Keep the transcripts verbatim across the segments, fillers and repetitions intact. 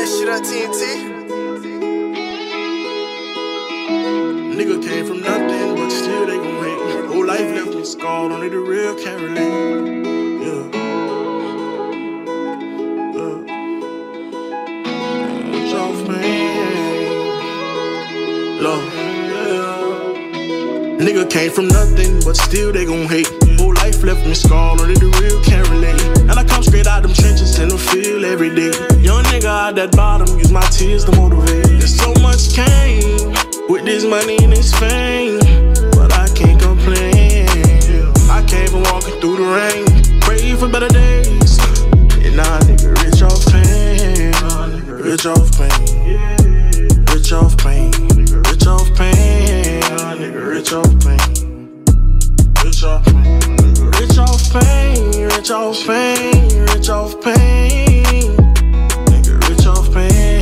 shit on T N T. Nigga came from nothing, but still they gon' hate. Whole life left me scarred, only the real can relate. Yeah. Yeah. It's off, man. Love. Yeah. Nigga came from nothing, but still they gon' hate. Whole life left me scarred, only the real can relate. And I come straight out them trenches in the field every day. Young nigga out that bottom, use my tears to motivate. There's so much cane with this money and this fame, but I can't complain. I came from walking through the rain, pray for better days. And now nigga rich off pain, rich off pain, rich off pain, rich off pain, nigga rich off pain, rich off pain, rich off pain, rich off pain, rich off pain, nigga rich off pain.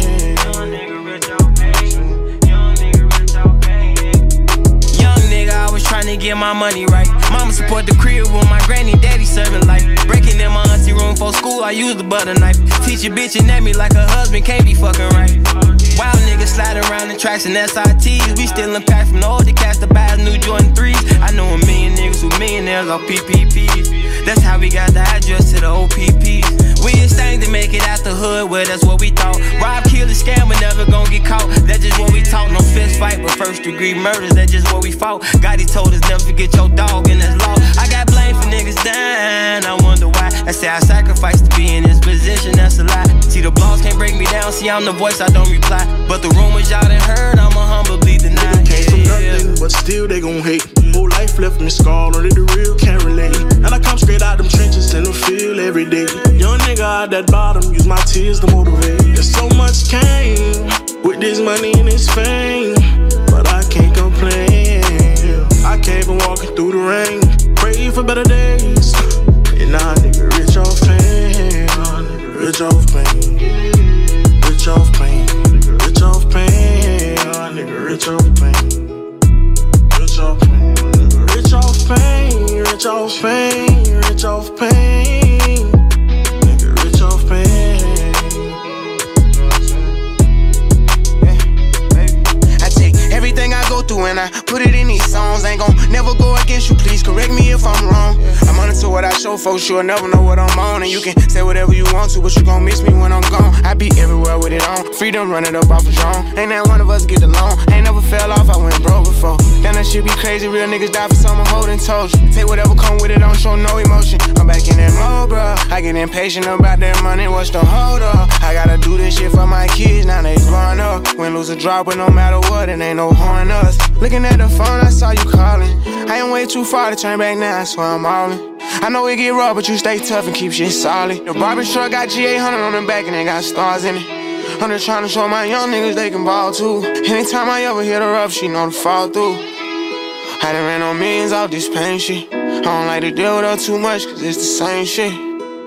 Trying to get my money right. Mama support the crib with my granny, daddy serving life. Breaking in my auntie room for school, I use the butter knife. Teacher bitching at me like her husband can't be fucking right. Wild niggas sliding around the tracks and S I Ts. We stealing packs from the older cats to buy new Jordan threes. I know a million niggas who millionaires off P P Ps. That's how we got the address to the O P Ps. We just things to make it out the hood, well that's what we thought. Rob, kill, and scam, but never gon' get caught. That's just what we taught. No fist fight, but first degree murders, that's just what we fought. Gotti told us never forget your dog, and that's law. I got blamed for niggas dying, I wonder why. I say I sacrificed to be in this position, that's a lie. See the blogs can't break me down, see I'm the voice, I don't reply. But the rumors y'all done heard, I'ma humbly deny. Came from nothing, but still they gon' hate. Whole life left me scarred, only the real can relate. And I come straight out them trenches in the field every day. Young nigga out that bottom, use my tears to motivate. There's so much cane with this money and this fame, but I can't complain. I came from walking through the rain, pray for better days. And now nigga rich off pain, rich off pain, rich off pain, rich off pain, nigga rich off pain, rich off pain, rich off pain, rich off pain, rich off pain, nigga rich off pain. Everything I go through and I put it in these songs. Ain't gon' never go against you, please correct me if I'm wrong. I'm on to what I show folks, you'll never know what I'm on. And you can say whatever you want to, but you gon' miss me when I'm gone. I be everywhere with it on, freedom running up off a drum. Ain't that one of us get along, ain't never fell off, I went broke before. Damn, that shit be crazy, real niggas die for someone holding toes. Take whatever come with it, don't show no emotion. I'm back in that mode, bro. I get impatient about that money, what's the hold up? I gotta do this shit for my kids, now they growing up. Win, lose, or draw, but no matter what, it ain't no harm us. Looking at the phone, I saw you calling. I ain't way too far to turn back now, so I'm all in. I know it get rough, but you stay tough and keep shit solid. The barber truck got G eight hundred on the back and they got stars in it. I'm just trying to show my young niggas they can ball too. Anytime I ever hit her up, she know to fall through. I done ran on millions off this pain shit. I don't like to deal with her too much, cause it's the same shit.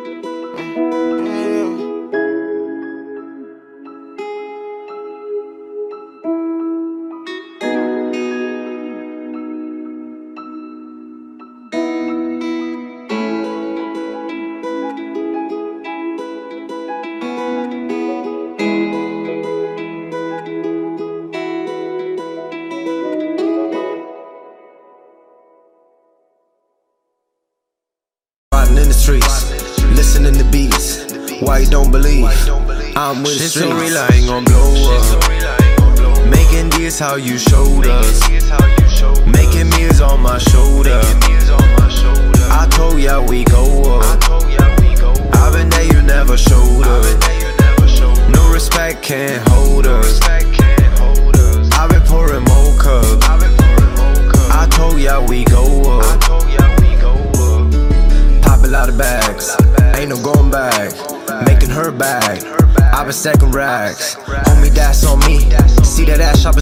In the streets, listening to beats. Why you don't believe? I'm with the streets. So real, I ain't gon' blow up. Making this how you showed us. Making meals on my shoulder. I told ya we go up. I've been there, you never showed up. No respect can't hold us. I've been pouring more cups. I told ya we go up. A lot of bags, ain't no going back. Making her bag, I've been stacking racks. Homie, that's on me. See that ass shopping.